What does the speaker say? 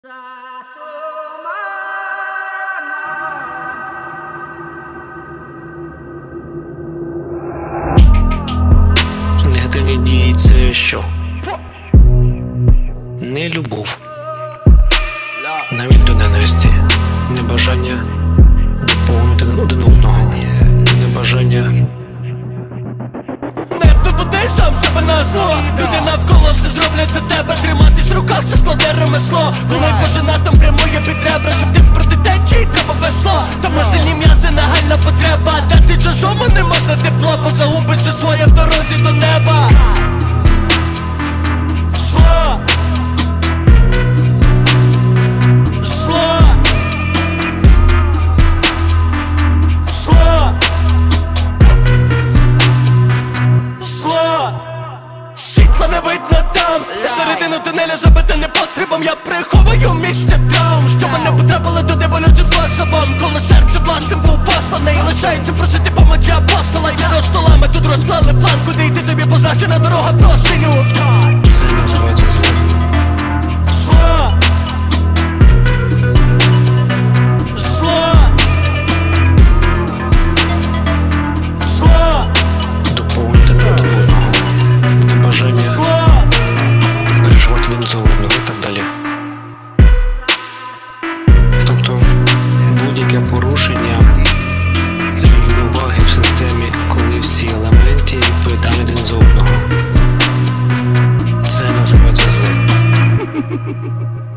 Негативні дії — це що? Не любов, навіть до ненависті, небажання доповнити один одного, небажання. Не доведи сам себе на зло. Люди навколо все зроблять за тебе. Триматись в руках — це складне ремесло. Коли кожен атом прямує під ребра, щоб ти проти течії треба весло. Тому сильні м'язи — нагальна потреба. Дати чужому не можна тепло, бо загубишся своє в дорозі до неба. Зло, зло, зло, зло. Світла не видно там, де середину тунеля забита непотребом. Я приховую місце травм, що мене потрапили туди болючим способом. Коли серце власним був посланий, і лишається просити помочі апостола. Йде до стола, ми тут розклали план, куди йти тобі позначена дорога простиню. Це називається зло. Зло, зло, зло, Доповнити один одного, небажання зло. переживати один за одного і так далі. Тобто будь-яке порушення рівноваги в системі, коли всі елементи відповідають один за одного. Це називається зло.